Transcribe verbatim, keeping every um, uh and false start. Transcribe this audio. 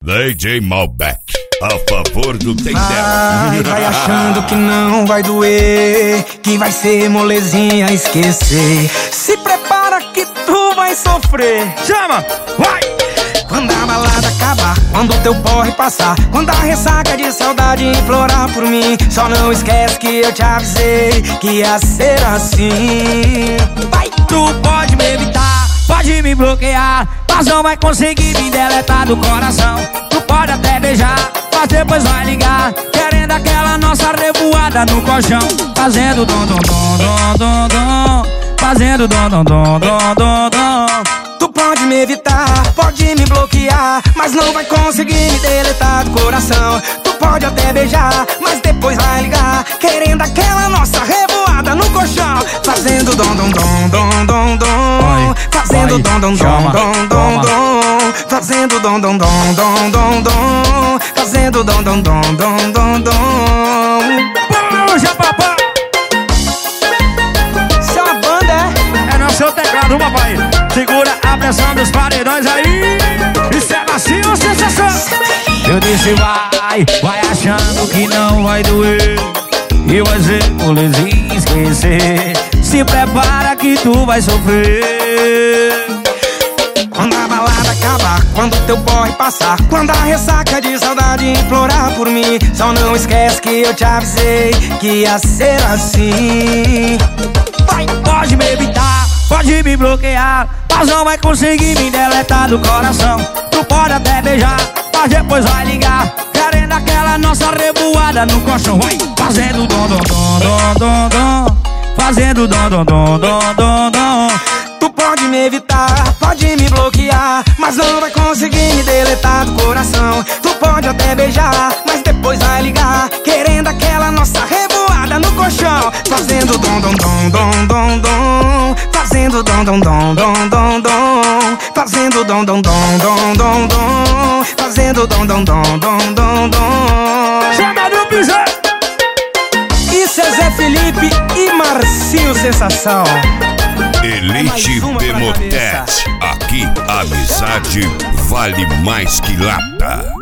D J Malbec, a favor do Tendel. Vai, vai achando que não vai doer, que vai ser molezinha esquecer. Se prepara que tu vai sofrer. Chama, vai! Quando a balada acabar, quando teu porre passar, quando a ressaca de saudade implorar por mim, só não esquece que eu te avisei que ia ser assim. Vai, tu pode me evitar, pode me bloquear, mas não vai conseguir me deletar do coração. Tu pode até beijar, mas depois vai ligar, querendo aquela nossa revoada no colchão. Fazendo dom dom dom dom dom dom, fazendo dom dom dom dom dom dom. Tu pode me evitar, pode me bloquear, mas não vai conseguir me deletar do coração. Tu pode até beijar, mas depois vai ligar, querendo aquela nossa revoada no colchão. Fazendo dom dom dom dom dom dom, fazendo dom dom dom dom dom dom, fazendo dom dom dom dom dom dom, fazendo dom dom dom dom dom dom. Puxa, papai! Isso é uma banda, é? É no seu teclado, papai. Segura a pressão dos paredões aí. Isso é macio ou sensação? Eu disse vai, vai achando que não vai doer, e vai ser molezinha esquecer. Se prepara que tu vai sofrer. Quando a balada acabar, quando teu porre passar, quando a ressaca de saudade implorar por mim, só não esquece que eu te avisei que ia ser assim. Vai, pode me evitar, pode me bloquear, mas não vai conseguir me deletar do coração. Tu pode até beijar, mas depois vai ligar, querendo aquela nossa revoada no colchão. Vai, fazendo dom dom dom dom dom dom, fazendo dom dom dom dom dom dom. Tu pode me evitar, pode me bloquear, mas não vai conseguir me deletar do coração. Tu pode até beijar, mas depois vai ligar, querendo aquela nossa revoada no colchão. Fazendo dom dom dom dom dom dom, fazendo dom dom dom dom dom dom, fazendo dom dom dom dom dom dom, fazendo dom dom dom dom dom dom. Chama no piseiro! Isso é Zé Felipe e Marcinho Sensação. Elite Bemotet, aqui a amizade vale mais que lata.